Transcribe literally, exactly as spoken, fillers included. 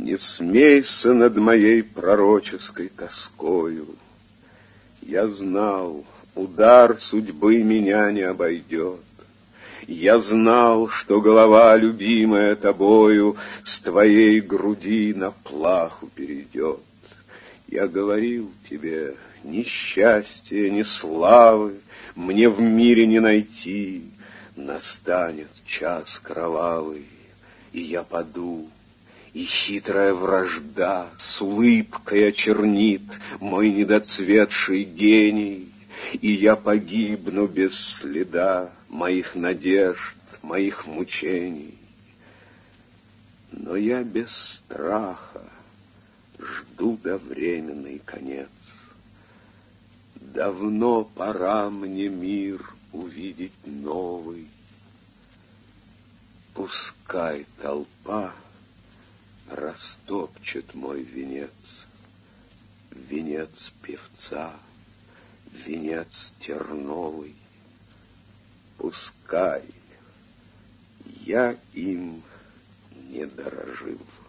Не смейся над моей пророческой тоскою. Я знал, удар судьбы меня не обойдет. Я знал, что голова, любимая тобою, с твоей груди на плаху перейдет. Я говорил тебе, ни счастья, ни славы мне в мире не найти. Настанет час кровавый, и я паду, и хитрая вражда с улыбкой очернит мой недоцветший гений, и я погибну без следа моих надежд, моих мучений. Но я без страха жду довременный конец. Давно пора мне мир увидеть новый. Пускай толпа растопчет мой венец, венец певца, венец терновый. Пускай я им не дорожил.